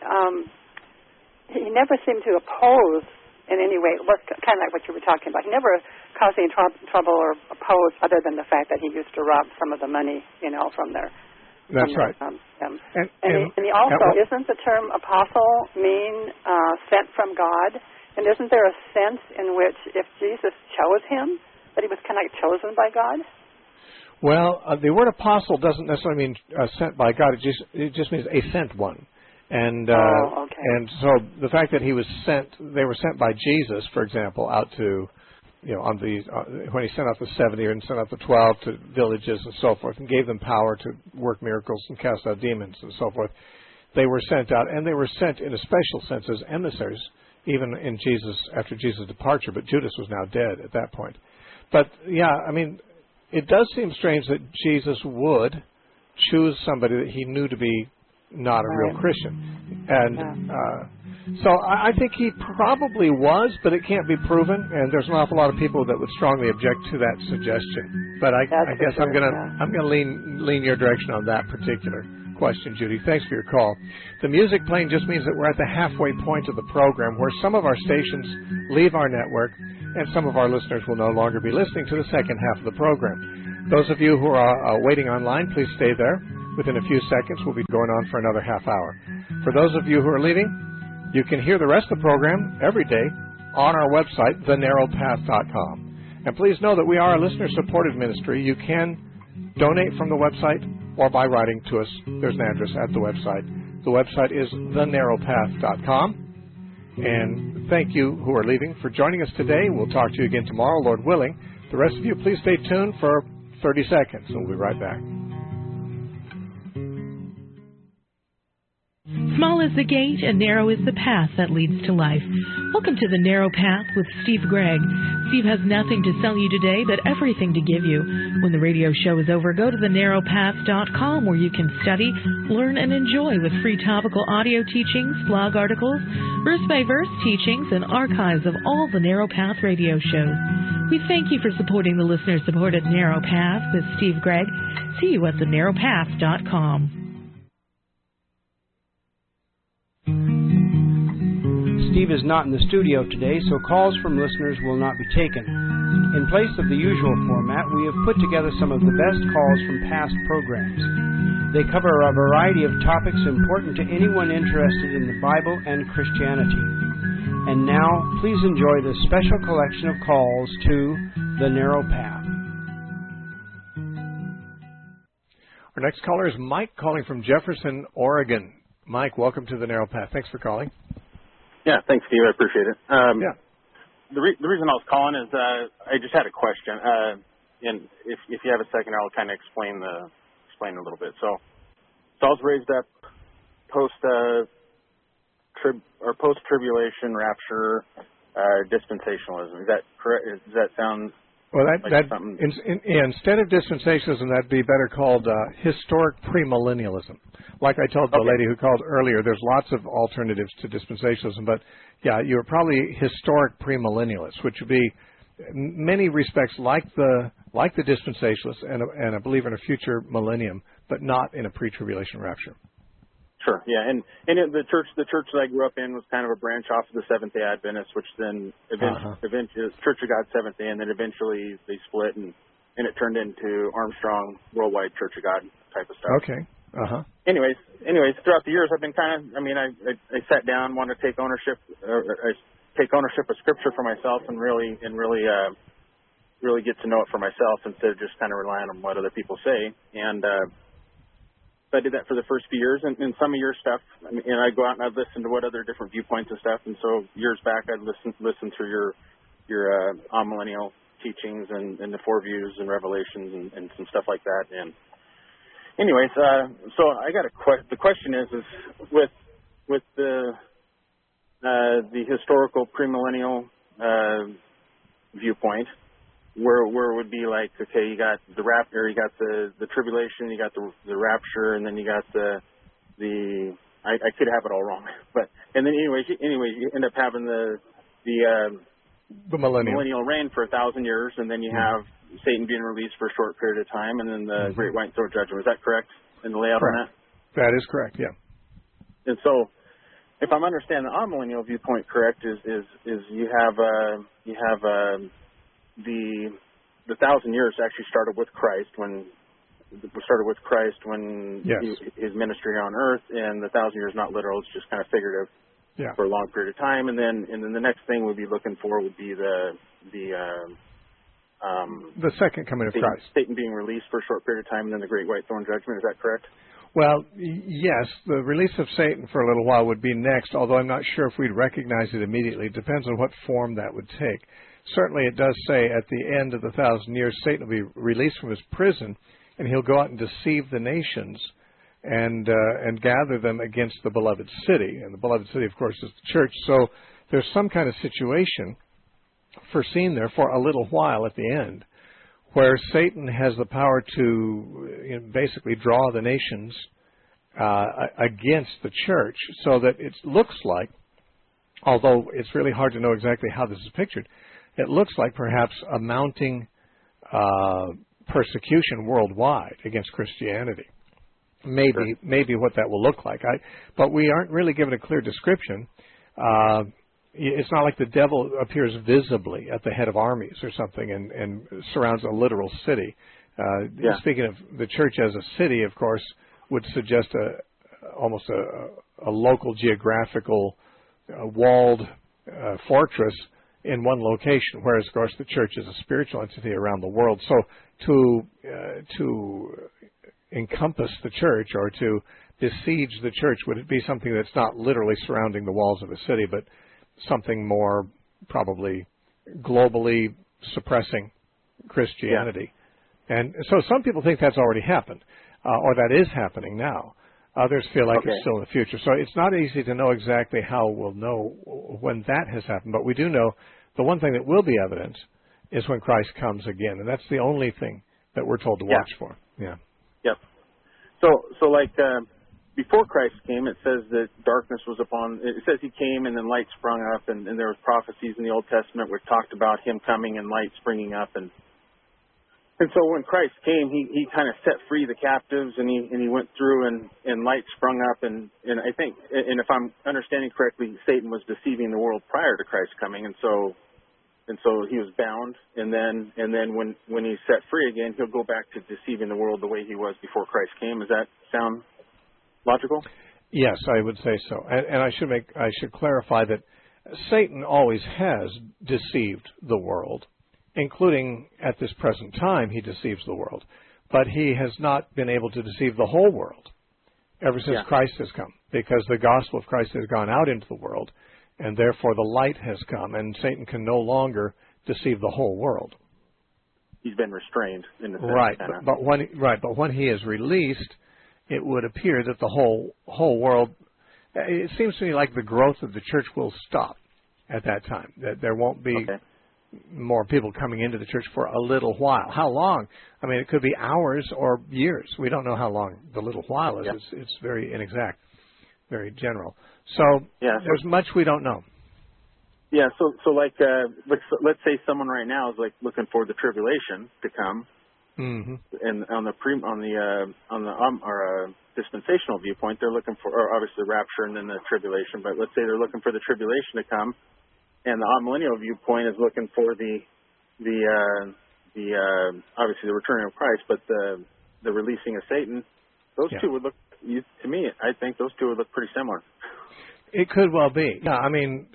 he never seemed to oppose in any way. It was kind of like what you were talking about. He never caused any trouble or oppose, other than the fact that he used to rob some of the money, from their... That's right. And he also, isn't the term apostle mean sent from God? And isn't there a sense in which if Jesus chose him, that he was kind of like chosen by God? Well, the word apostle doesn't necessarily mean sent by God. It just means a sent one. And and so the fact that he was sent, they were sent by Jesus, for example, out to, when he sent out the 70 and sent out the 12 to villages and so forth, and gave them power to work miracles and cast out demons and so forth. They were sent out, and they were sent in a special sense as emissaries, even in after Jesus' departure. But Judas was now dead at that point. But it does seem strange that Jesus would choose somebody that he knew to be not a real Christian. And So I think he probably was, but it can't be proven, and there's an awful lot of people that would strongly object to that suggestion. But I guess I'm gonna lean your direction on that particular question, Judy. Thanks for your call. The music playing just means that we're at the halfway point of the program, where some of our stations leave our network, and some of our listeners will no longer be listening to the second half of the program. Those of you who are waiting online, please stay there. Within a few seconds, we'll be going on for another half hour. For those of you who are leaving, you can hear the rest of the program every day on our website, thenarrowpath.com. And please know that we are a listener-supported ministry. You can donate from the website or by writing to us. There's an address at the website. The website is thenarrowpath.com. And thank you who are leaving for joining us today. We'll talk to you again tomorrow, Lord willing. The rest of you, please stay tuned for 30 seconds, and we'll be right back. Small is the gate and narrow is the path that leads to life. Welcome to The Narrow Path with Steve Gregg. Steve has nothing to sell you today, but everything to give you. When the radio show is over, go to thenarrowpath.com, where you can study, learn, and enjoy with free topical audio teachings, blog articles, verse-by-verse teachings, and archives of all the Narrow Path radio shows. We thank you for supporting the listener-supported Narrow Path with Steve Gregg. See you at thenarrowpath.com. Steve is not in the studio today, so calls from listeners will not be taken. In place of the usual format, we have put together some of the best calls from past programs. They cover a variety of topics important to anyone interested in the Bible and Christianity. And now, please enjoy this special collection of calls to The Narrow Path. Our next caller is Mike, calling from Jefferson, Oregon. Mike, welcome to The Narrow Path. Thanks for calling. Yeah, thanks, Steve. I appreciate it. Yeah. The reason I was calling is I just had a question, and if you have a second, I'll kind of explain a little bit. So I was raised up post tribulation rapture dispensationalism. Is that correct? Does that sound? Well, like something? Instead of dispensationalism, that'd be better called historic premillennialism. Like I told the lady who called earlier, there's lots of alternatives to dispensationalism, but yeah, you're probably historic premillennialists, which would be in many respects like the dispensationalists and a believer in a future millennium, but not in a pre-tribulation rapture. Sure, yeah, and the church that I grew up in was kind of a branch off of the Seventh-day Adventists, which then eventually Church of God Seventh-day, and then eventually they split, and it turned into Armstrong Worldwide Church of God type of stuff. Okay. Anyways, throughout the years, I've been I sat down, wanted to take ownership of Scripture for myself, and really get to know it for myself instead of just kind of relying on what other people say. And so I did that for the first few years, and some of your stuff, and I go out and I listen to what other different viewpoints and stuff. And so years back, I'd listen through your amillennial teachings and the four views and revelations and some stuff like that. And anyways, so I got the question is with the historical premillennial viewpoint, where it would be like, okay, you got the rapture, you got the tribulation, you got the rapture, and then you got the I could have it all wrong, but and then anyways you end up having the millennial reign for 1,000 years, and then you have Satan being released for a short period of time, and then the Great White Throne Judgment. Is that correct in the layout on that? That is correct, yeah. And so, if I'm understanding the amillennial viewpoint correct, is you have the 1,000 years actually started with Christ when yes. his ministry on earth, and the 1,000 years not literal, it's just kind of figurative for a long period of time, and then the next thing we'd be looking for would be the second coming of Christ. Satan being released for a short period of time, and then the Great White Throne Judgment. Is that correct? Well, yes. The release of Satan for a little while would be next, although I'm not sure if we'd recognize it immediately. It depends on what form that would take. Certainly it does say at the end of the 1,000 years, Satan will be released from his prison, and he'll go out and deceive the nations and gather them against the beloved city. And the beloved city, of course, is the church. So there's some kind of situation foreseen there for a little while at the end, where Satan has the power to basically draw the nations against the church, so that it looks like although it's really hard to know exactly how this is pictured, it looks like perhaps a mounting persecution worldwide against Christianity. Maybe what that will look like. But we aren't really given a clear description. It's not like the devil appears visibly at the head of armies or something and surrounds a literal city. Speaking of the church as a city, of course, would suggest almost a local geographical walled fortress in one location, whereas, of course, the church is a spiritual entity around the world. So to encompass the church or to besiege the church, would it be something that's not literally surrounding the walls of a city, but something more probably globally suppressing Christianity? And so some people think that's already happened, or that is happening now. Others feel like it's still in the future. So it's not easy to know exactly how we'll know when that has happened. But we do know the one thing that will be evident is when Christ comes again. And that's the only thing that we're told to watch for. Yeah. Yep. So like before Christ came, it says that darkness was upon, it says he came and then light sprung up. And there was prophecies in the Old Testament which talked about him coming and light springing up. And so when Christ came, he kind of set free the captives, and he went through and light sprung up, and I think, and if I'm understanding correctly, Satan was deceiving the world prior to Christ coming, and so he was bound, and then when he's set free again, he'll go back to deceiving the world the way he was before Christ came. Does that sound logical? Yes, I would say so, and I should clarify that Satan always has deceived the world, including at this present time, he deceives the world. But he has not been able to deceive the whole world ever since Christ has come, because the gospel of Christ has gone out into the world, and therefore the light has come, and Satan can no longer deceive the whole world. He's been restrained in the sense. But when he is released, it would appear that the whole world, it seems to me like the growth of the church will stop at that time, that there won't be more people coming into the church for a little while. How long? I mean, it could be hours or years. We don't know how long the little while is. It's very inexact, very general. So there's much we don't know. Yeah. So like let's say someone right now is like looking for the tribulation to come, and on the dispensational viewpoint, they're looking for, or obviously the rapture and then the tribulation. But let's say they're looking for the tribulation to come. And the amillennial viewpoint is looking for the obviously the return of Christ, but the releasing of Satan. Those two would look, to me, I think those two would look pretty similar. It could well be. Yeah, I mean,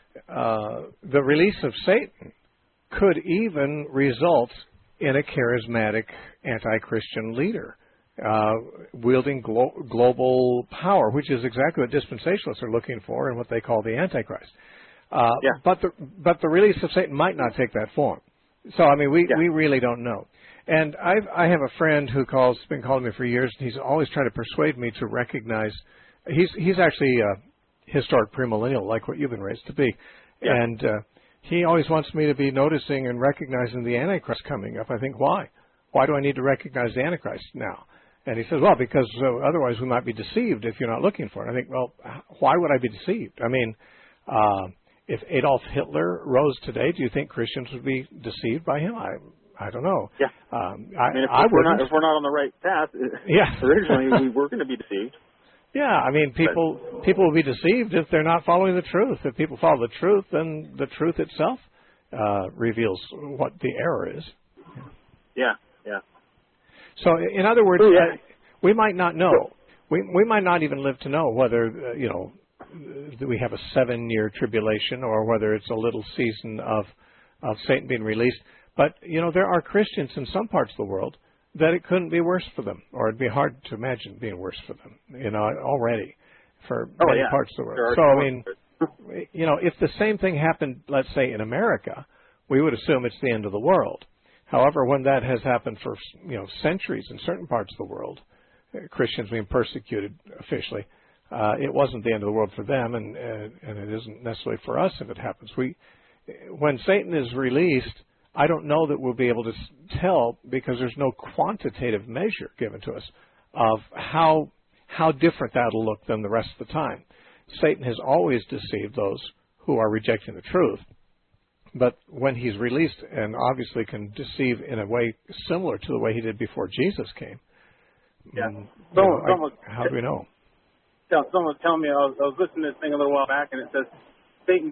the release of Satan could even result in a charismatic anti-Christian leader wielding global power, which is exactly what dispensationalists are looking for and what they call the Antichrist. But the release of Satan might not take that form. So I mean, we really don't know. And I have a friend who's been calling me for years, and he's always trying to persuade me to recognize. He's actually a historic premillennial, like what you've been raised to be, and he always wants me to be noticing and recognizing the Antichrist coming up. I think, why? Why do I need to recognize the Antichrist now? And he says, well, because otherwise we might be deceived if you're not looking for it. I think, well, why would I be deceived? I mean, if Adolf Hitler rose today, do you think Christians would be deceived by him? I don't know. Yeah. I mean, if we're not on the right path, originally we were going to be deceived. Yeah, I mean, people will be deceived if they're not following the truth. If people follow the truth, then the truth itself reveals what the error is. Yeah. So, in other words, we might not know. We might not even live to know whether we have a 7-year tribulation or whether it's a little season of Satan being released. But there are Christians in some parts of the world that it couldn't be worse for them, or it'd be hard to imagine being worse for them. Already for many parts of the world. So I mean, if the same thing happened, let's say in America, we would assume it's the end of the world. However, when that has happened for centuries in certain parts of the world, Christians being persecuted officially, it wasn't the end of the world for them, and it isn't necessarily for us if it happens. When Satan is released, I don't know that we'll be able to tell, because there's no quantitative measure given to us of how different that'll look than the rest of the time. Satan has always deceived those who are rejecting the truth. But when he's released and obviously can deceive in a way similar to the way he did before Jesus came, how do we know? Someone was telling me, I was listening to this thing a little while back, and it says Satan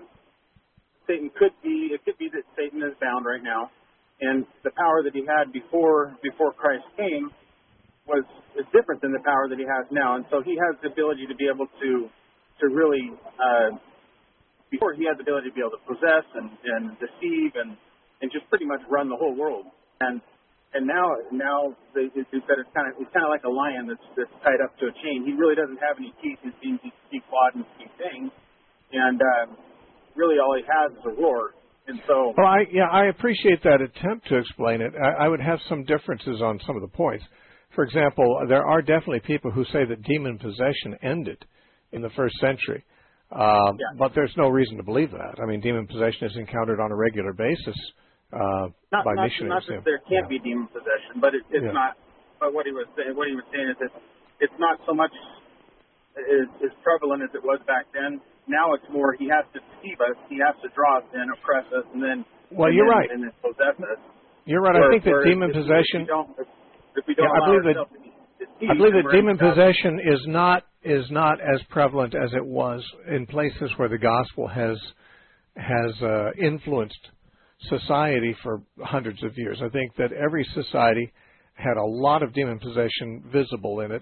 could be that Satan is bound right now, and the power that he had before Christ came is different than the power that he has now, and so he has the ability to be able to really before he had the ability to be able to possess and deceive and just pretty much run the whole world, and now it's kind of like a lion that's tied up to a chain. He really doesn't have any teeth. He seems to speak quad and speak things, and really all he has is a roar. And so, well, I appreciate that attempt to explain it. I would have some differences on some of the points. For example, there are definitely people who say that demon possession ended in the first century, but there's no reason to believe that. I mean, demon possession is encountered on a regular basis. By missionaries. Not that there can't be demon possession, but it's not. But what he was saying is that it's not so much as prevalent as it was back then. Now it's more he has to deceive us, he has to draw us in, oppress us, and then you're right, and then possess us. You're right. I think that demon possession. If we don't allow ourselves to be deceived, I believe that demon possession is not as prevalent as it was in places where the gospel has influenced society for hundreds of years. I think that every society had a lot of demon possession visible in it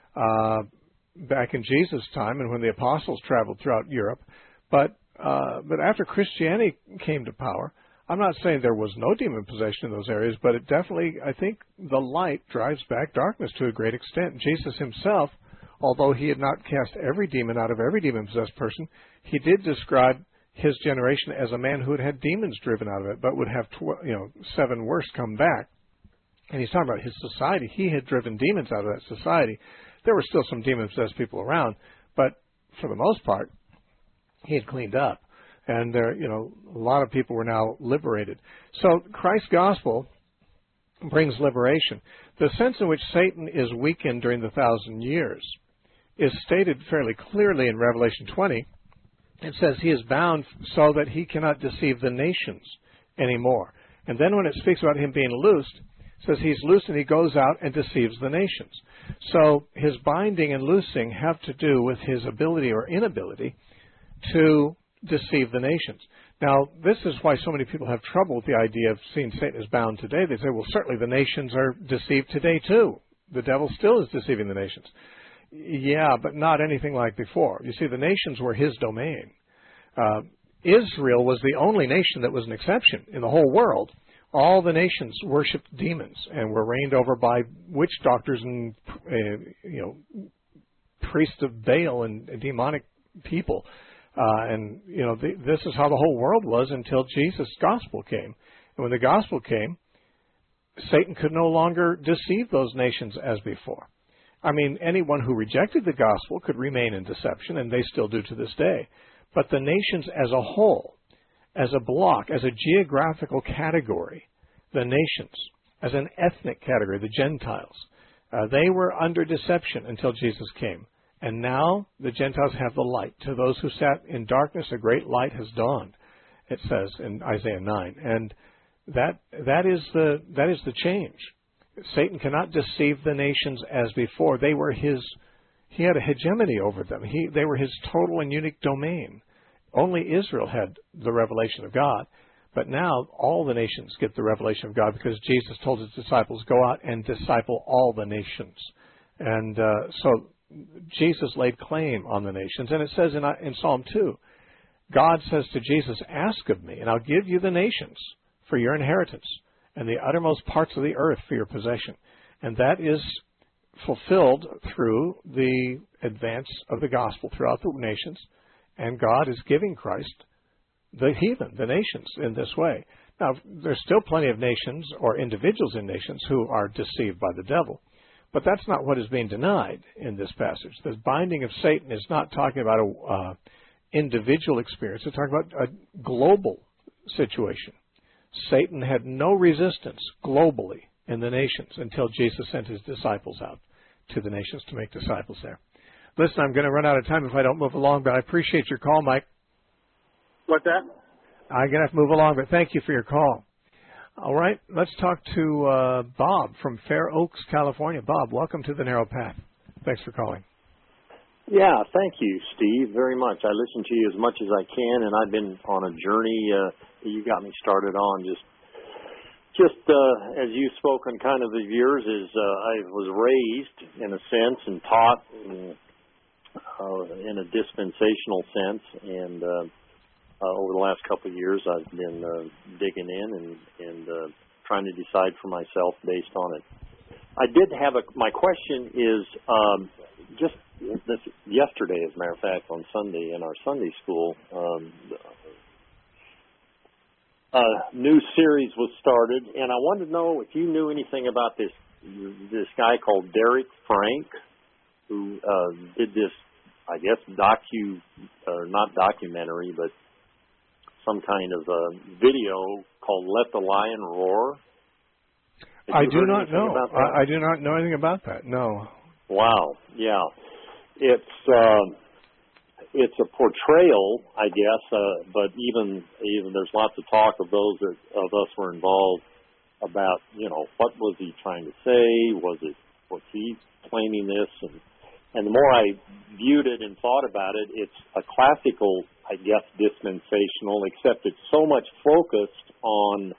back in Jesus' time and when the apostles traveled throughout Europe. But after Christianity came to power, I'm not saying there was no demon possession in those areas, but it definitely, I think the light drives back darkness to a great extent. Jesus himself, although he had not cast every demon out of every demon-possessed person, he did describe his generation as a man who had had demons driven out of it, but would have 7 worse come back. And he's talking about his society. He had driven demons out of that society. There were still some demon-possessed people around, but for the most part, he had cleaned up. And there, a lot of people were now liberated. So Christ's gospel brings liberation. The sense in which Satan is weakened during the 1,000 years is stated fairly clearly in Revelation 20. It says he is bound so that he cannot deceive the nations anymore. And then when it speaks about him being loosed, it says he's loosed and he goes out and deceives the nations. So his binding and loosing have to do with his ability or inability to deceive the nations. Now, this is why so many people have trouble with the idea of seeing Satan as bound today. They say, well, certainly the nations are deceived today too. The devil still is deceiving the nations. Yeah, but not anything like before. You see, the nations were his domain. Israel was the only nation that was an exception in the whole world. All the nations worshipped demons and were reigned over by witch doctors and priests of Baal and demonic people. This is how the whole world was until Jesus' gospel came. And when the gospel came, Satan could no longer deceive those nations as before. I mean, anyone who rejected the gospel could remain in deception, and they still do to this day. But the nations as a whole, as a block, as a geographical category, the nations, as an ethnic category, the Gentiles, they were under deception until Jesus came. And now the Gentiles have the light. To those who sat in darkness, a great light has dawned, it says in Isaiah 9. And that is the change. Satan cannot deceive the nations as before. They were he had a hegemony over them. They were his total and unique domain. Only Israel had the revelation of God. But now all the nations get the revelation of God because Jesus told his disciples, go out and disciple all the nations. And so Jesus laid claim on the nations. And it says in Psalm 2, God says to Jesus, ask of me, and I'll give you the nations for your inheritance, and the uttermost parts of the earth for your possession. And that is fulfilled through the advance of the gospel throughout the nations. And God is giving Christ the heathen, the nations, in this way. Now, there's still plenty of nations or individuals in nations who are deceived by the devil. But that's not what is being denied in this passage. The binding of Satan is not talking about an individual experience. It's talking about a global situation. Satan had no resistance globally in the nations until Jesus sent his disciples out to the nations to make disciples there. Listen, I'm going to run out of time if I don't move along, but I appreciate your call, Mike. What's that? I'm going to have to move along, but thank you for your call. All right, let's talk to Bob from Fair Oaks, California. Bob, welcome to the Narrow Path. Thanks for calling. Yeah, thank you, Steve, very much. I listen to you as much as I can, and I've been on a journey that you got me started on. Just as you've spoken kind of years, I was raised in a sense and taught in a dispensational sense, and over the last couple of years I've been digging in and trying to decide for myself based on it. I did have my question is just this yesterday, as a matter of fact, on Sunday in our Sunday school, a new series was started, and I wanted to know if you knew anything about this guy called Derek Frank, who did this, I guess, not documentary, but some kind of video called Let the Lion Roar. I do not know. I do not know anything about that, no. Wow, yeah. It's a portrayal, I guess, but even there's lots of talk of those of us were involved about, what was he trying to say? Was he claiming this? And the more I viewed it and thought about it, it's a classical, I guess, dispensational, except it's so much focused on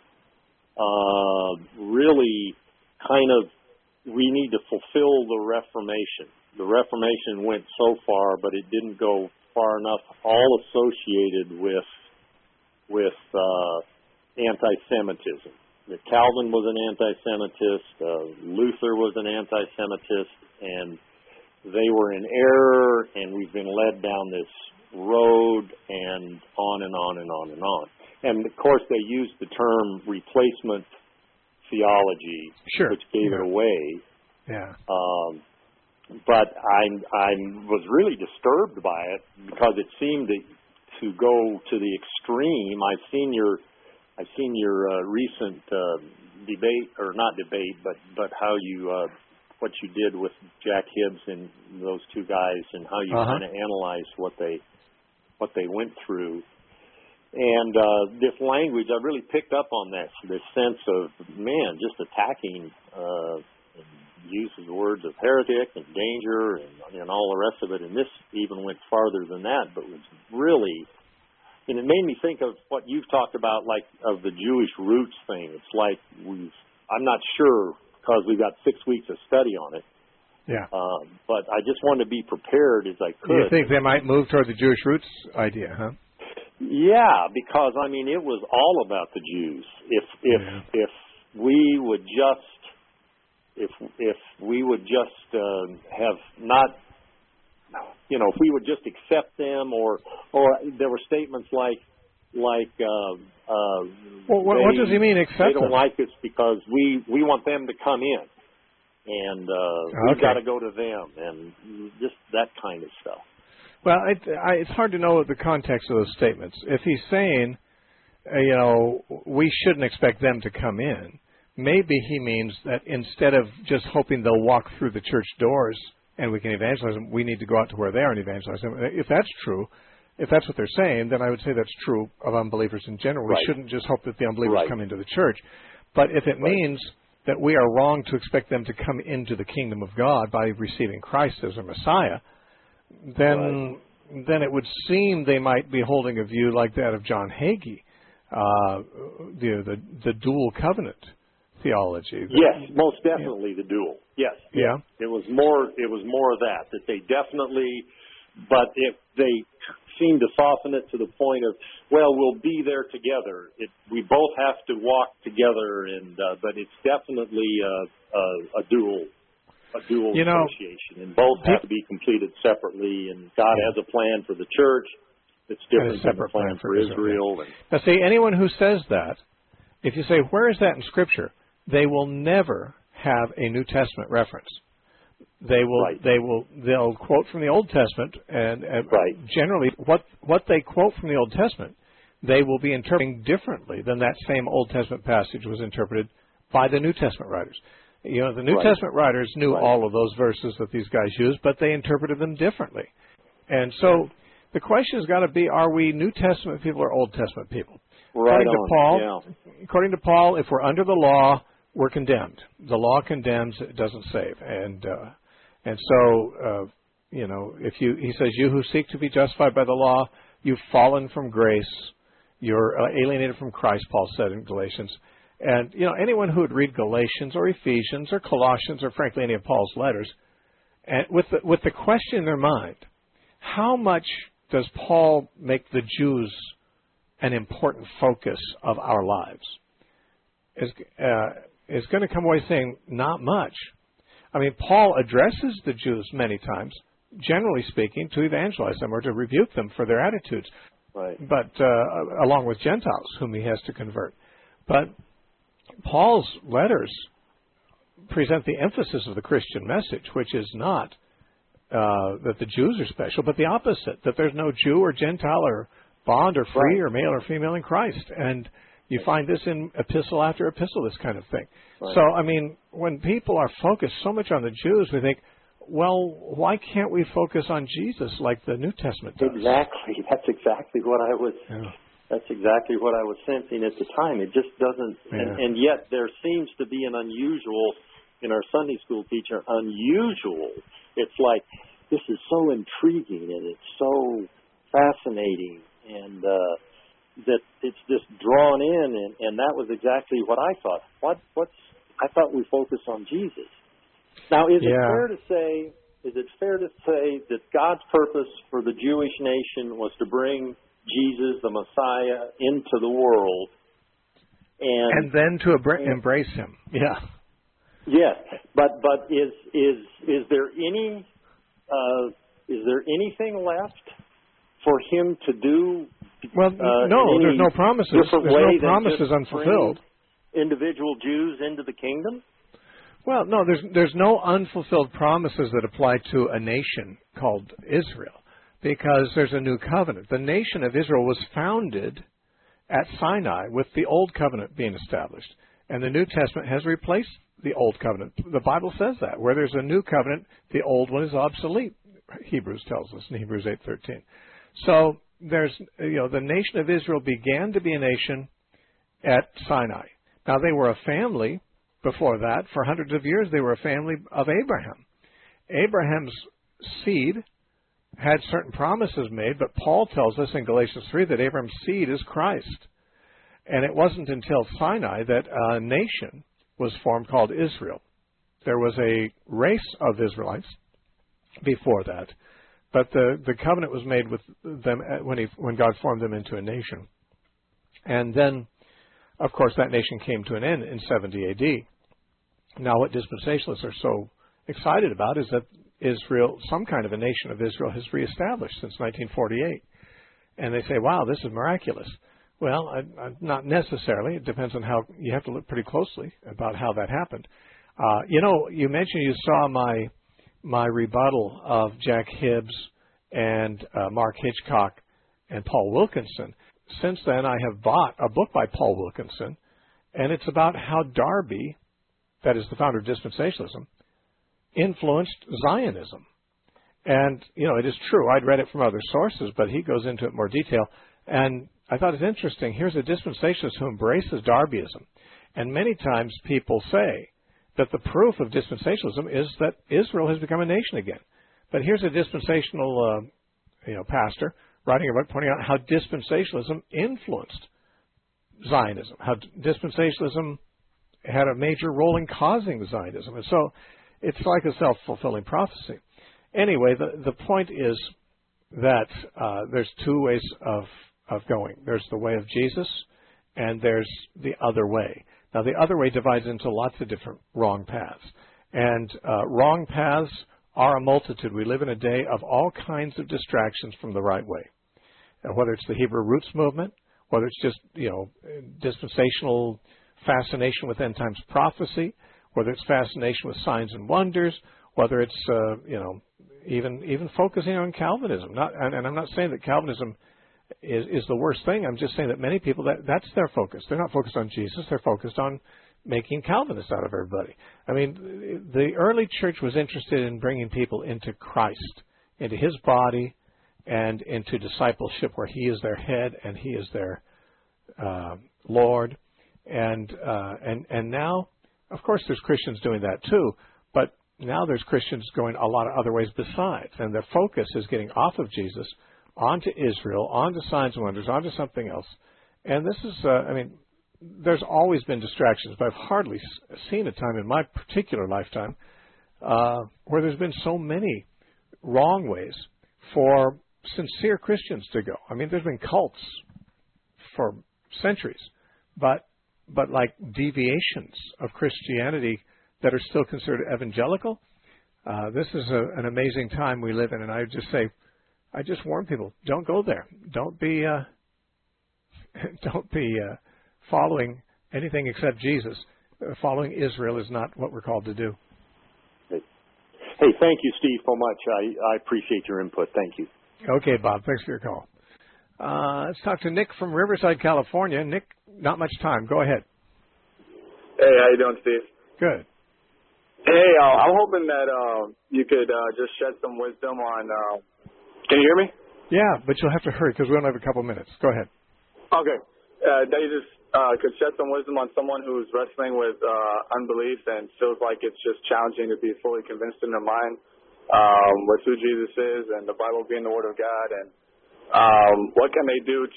really kind of we need to fulfill the Reformation. The Reformation went so far, but it didn't go far enough, all associated with anti-Semitism. Calvin was an anti-Semitist, Luther was an anti-Semitist, and they were in error, and we've been led down this road, and on and on and on and on. And, of course, they used the term replacement theology, which gave it away. Yeah. But I was really disturbed by it because it seemed to go to the extreme. I've seen your recent debate, or not debate, but how you what you did with Jack Hibbs and those two guys, and how you kind of analyzed what they went through. And this language, I really picked up on this sense of, man, just attacking, uses words of heretic and danger and all the rest of it. And this even went farther than that, but was really, and it made me think of what you've talked about, like of the Jewish roots thing. It's like I'm not sure because we've got 6 weeks of study on it. Yeah. But I just wanted to be prepared as I could. You think they might move toward the Jewish roots idea, huh? Yeah, because I mean it was all about the Jews. If we would just have not, if we would just accept them, or there were statements like what does he mean accept them? They don't like us because we want them to come in, and we've got to go to them, and just that kind of stuff. Well, it's hard to know the context of those statements. If he's saying, we shouldn't expect them to come in, maybe he means that instead of just hoping they'll walk through the church doors and we can evangelize them, we need to go out to where they are and evangelize them. If that's true, if that's what they're saying, then I would say that's true of unbelievers in general. We shouldn't just hope that the unbelievers come into the church. But if it means that we are wrong to expect them to come into the kingdom of God by receiving Christ as a Messiah, then it would seem they might be holding a view like that of John Hagee, the dual covenant theology. Yes, most definitely the dual. Yes. Yeah. It was more of that they definitely, but if they seem to soften it to the point of, well, we'll be there together. We both have to walk together, but it's definitely a dual association, and both have to be completed separately, and God has a plan for the church that's different than the plan for Israel. Now, see, anyone who says that, if you say, where is that in Scripture, they will never have a New Testament reference. They'll quote from the Old Testament, and generally what they quote from the Old Testament, they will be interpreting differently than that same Old Testament passage was interpreted by the New Testament writers. The New Testament writers knew all of those verses that these guys used, but they interpreted them differently. And so the question has got to be, are we New Testament people or Old Testament people? Right According to Paul, if we're under the law, we're condemned. The law condemns; it doesn't save. And so, he says, you who seek to be justified by the law, you've fallen from grace. You're alienated from Christ, Paul said in Galatians. And anyone who would read Galatians or Ephesians or Colossians or frankly any of Paul's letters, and with the question in their mind, how much does Paul make the Jews an important focus of our lives? Is going to come away saying, not much. I mean, Paul addresses the Jews many times, generally speaking, to evangelize them or to rebuke them for their attitudes. Right. But along with Gentiles whom he has to convert. But Paul's letters present the emphasis of the Christian message, which is not that the Jews are special, but the opposite, that there's no Jew or Gentile or bond or free or male or female in Christ. And you find this in epistle after epistle, this kind of thing. Right. So, I mean, when people are focused so much on the Jews, we think, well, why can't we focus on Jesus like the New Testament does? Exactly. That's exactly what I was. Yeah. That's exactly what I was sensing at the time. It just doesn't, and yet there seems to be an unusual, in our Sunday school teacher, unusual. It's like, this is so intriguing and it's so fascinating and that it's just drawn in, and that was exactly what I thought. I thought we focus on Jesus. Now, is it fair to say that God's purpose for the Jewish nation was to bring Jesus, the Messiah, into the world, and then to embrace him? Yeah. Yes, but is there anything left for him to do? Well, no, there's no promises. There's no promises unfulfilled. Individual Jews into the kingdom? Well, no, there's no unfulfilled promises that apply to a nation called Israel, because there's a new covenant. The nation of Israel was founded at Sinai with the old covenant being established, and the New Testament has replaced the old covenant. The Bible says that. Where there's a new covenant, the old one is obsolete. Hebrews tells us in Hebrews 8:13. So there's, the nation of Israel began to be a nation at Sinai. Now, they were a family before that. For hundreds of years, they were a family of Abraham. Abraham's seed had certain promises made, but Paul tells us in Galatians 3 that Abraham's seed is Christ. And it wasn't until Sinai that a nation was formed called Israel. There was a race of Israelites before that, but the covenant was made with them when God formed them into a nation. And then, of course, that nation came to an end in 70 A.D. Now, what dispensationalists are so excited about is that Israel, some kind of a nation of Israel, has reestablished since 1948. And they say, wow, this is miraculous. Well, not necessarily. It depends on how. You have to look pretty closely about how that happened. You mentioned you saw my rebuttal of Jack Hibbs and Mark Hitchcock and Paul Wilkinson. Since then, I have bought a book by Paul Wilkinson, and it's about how Darby, that is the founder of dispensationalism, influenced Zionism. And, it is true. I'd read it from other sources, but he goes into it in more detail. And I thought it's interesting. Here's a dispensationalist who embraces Darbyism. And many times people say that the proof of dispensationalism is that Israel has become a nation again. But here's a dispensational, pastor writing a book pointing out how dispensationalism influenced Zionism, how dispensationalism had a major role in causing Zionism. And so it's like a self-fulfilling prophecy. Anyway, the point is that there's two ways of going. There's the way of Jesus, and there's the other way. Now, the other way divides into lots of different wrong paths. And wrong paths are a multitude. We live in a day of all kinds of distractions from the right way. Whether it's the Hebrew roots movement, whether it's just, dispensational fascination with end times prophecy, whether it's fascination with signs and wonders, whether it's, even focusing on Calvinism. And I'm not saying that Calvinism is the worst thing. I'm just saying that many people, that's their focus. They're not focused on Jesus. They're focused on making Calvinists out of everybody. I mean, the early church was interested in bringing people into Christ, into his body, and into discipleship where He is their head and He is their Lord. And now, of course, there's Christians doing that too, but now there's Christians going a lot of other ways besides, and their focus is getting off of Jesus onto Israel, onto signs and wonders, onto something else. And this is, there's always been distractions, but I've hardly seen a time in my particular lifetime where there's been so many wrong ways for sincere Christians to go. I mean, there's been cults for centuries, but like deviations of Christianity that are still considered evangelical. This is an amazing time we live in, and I just warn people: don't go there. Don't be following anything except Jesus. Following Israel is not what we're called to do. Hey, thank you, Steve, so much. I appreciate your input. Thank you. Okay, Bob. Thanks for your call. Let's talk to Nick from Riverside, California. Nick, not much time. Go ahead. Hey, how you doing, Steve? Good. Hey, I'm hoping that you could just shed some wisdom on... can you hear me? Yeah, but you'll have to hurry because we only have a couple minutes. Go ahead. Okay. That you just could shed some wisdom on someone who's wrestling with unbelief and feels like it's just challenging to be fully convinced in their mind with who Jesus is and the Bible being the Word of God, and what can they do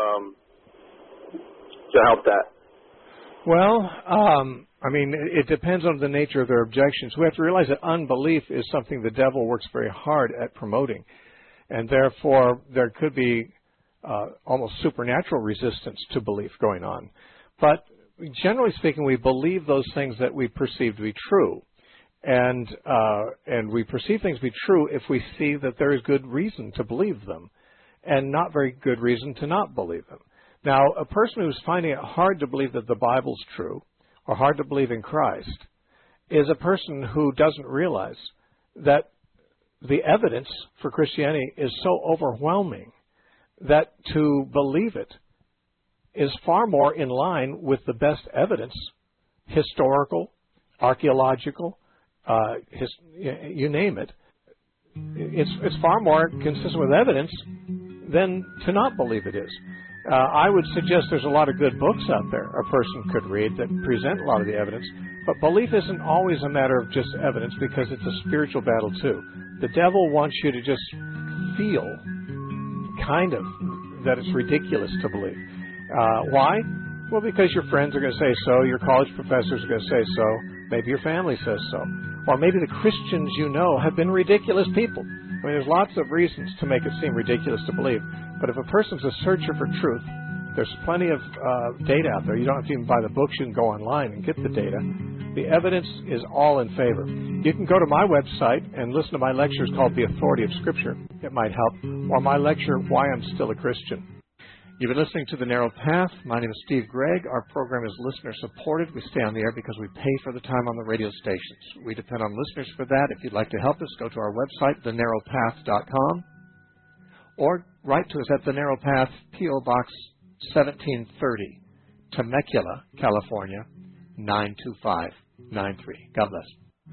to help that? Well, it depends on the nature of their objections. We have to realize that unbelief is something the devil works very hard at promoting, and therefore there could be almost supernatural resistance to belief going on. But generally speaking, we believe those things that we perceive to be true. And we perceive things to be true if we see that there is good reason to believe them and not very good reason to not believe them. Now, a person who's finding it hard to believe that the Bible's true or hard to believe in Christ is a person who doesn't realize that the evidence for Christianity is so overwhelming that to believe it is far more in line with the best evidence, historical, archaeological, you name it. It's far more consistent with evidence than to not believe it is. I would suggest there's a lot of good books out there a person could read that present a lot of the evidence, but belief isn't always a matter of just evidence because it's a spiritual battle too. The devil wants you to just feel kind of that it's ridiculous to believe. Why? Well, because your friends are going to say so, your college professors are going to say so, maybe your family says so, or maybe the Christians you know have been ridiculous people. I mean, there's lots of reasons to make it seem ridiculous to believe, but if a person's a searcher for truth, there's plenty of data out there. You don't have to even buy the books. You can go online and get the data. The evidence is all in favor. You can go to my website and listen to my lectures called The Authority of Scripture. It might help. Or my lecture, Why I'm Still a Christian. You've been listening to The Narrow Path. My name is Steve Gregg. Our program is listener-supported. We stay on the air because we pay for the time on the radio stations. We depend on listeners for that. If you'd like to help us, go to our website, thenarrowpath.com, or write to us at The Narrow Path, P.O. Box 1730, Temecula, California, 92593. God bless.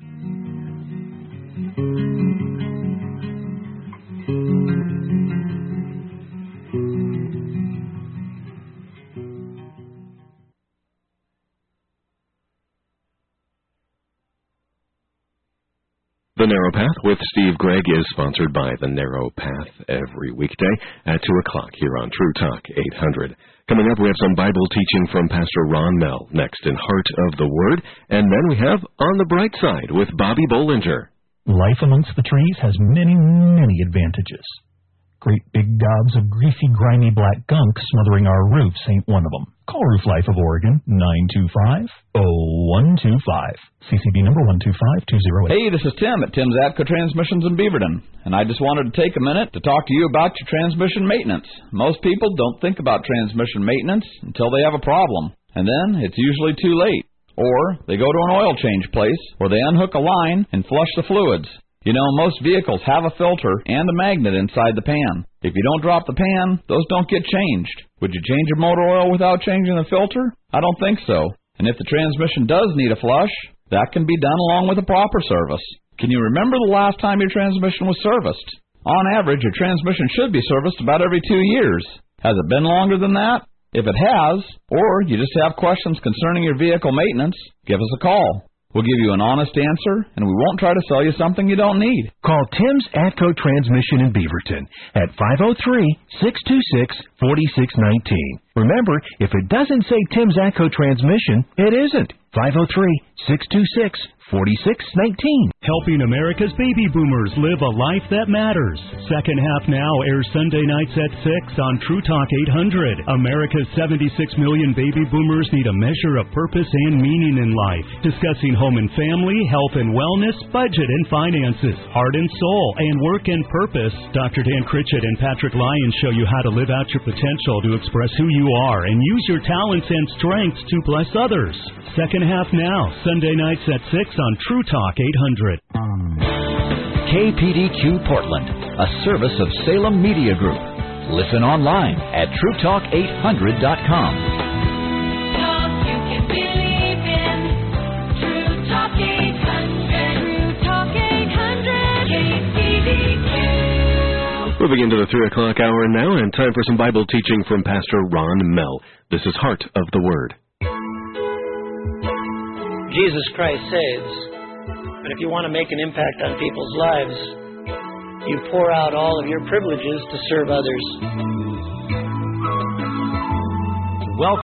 The Narrow Path with Steve Gregg is sponsored by The Narrow Path every weekday at 2 o'clock here on True Talk 800. Coming up, we have some Bible teaching from Pastor Ron Mell, next in Heart of the Word, and then we have On the Bright Side with Bobby Bollinger. Life amongst the trees has many, many advantages. Great big gobs of greasy, grimy black gunk smothering our roofs ain't one of them. Call Roof Life of Oregon, 925-0125. CCB number 125208. Hey, this is Tim at Tim's Atco Transmissions in Beaverton, and I just wanted to take a minute to talk to you about your transmission maintenance. Most people don't think about transmission maintenance until they have a problem, and then it's usually too late. Or they go to an oil change place where they unhook a line and flush the fluids. You know, most vehicles have a filter and a magnet inside the pan. If you don't drop the pan, those don't get changed. Would you change your motor oil without changing the filter? I don't think so. And if the transmission does need a flush, that can be done along with a proper service. Can you remember the last time your transmission was serviced? On average, your transmission should be serviced about every 2 years. Has it been longer than that? If it has, or you just have questions concerning your vehicle maintenance, give us a call. We'll give you an honest answer, and we won't try to sell you something you don't need. Call Tim's ATCO Transmission in Beaverton at 503-626-4619. Remember, if it doesn't say Tim's ATCO Transmission, it isn't. 503-626-4619. Helping America's baby boomers live a life that matters. Second Half Now airs Sunday nights at 6 on True Talk 800. America's 76 million baby boomers need a measure of purpose and meaning in life. Discussing home and family, health and wellness, budget and finances, heart and soul, and work and purpose. Dr. Dan Critchett and Patrick Lyons show you how to live out your potential to express who you are and use your talents and strengths to bless others. Second Half Now, Sunday nights at 6 on True Talk 800. KPDQ Portland, a service of Salem Media Group. Listen online at TrueTalk800.com. You can believe in True Talk 800. True Talk 800. KPDQ. Moving into the 3 o'clock hour now, and time for some Bible teaching from Pastor Ron Mell. This is Heart of the Word. Jesus Christ saves. But if you want to make an impact on people's lives, you pour out all of your privileges to serve others.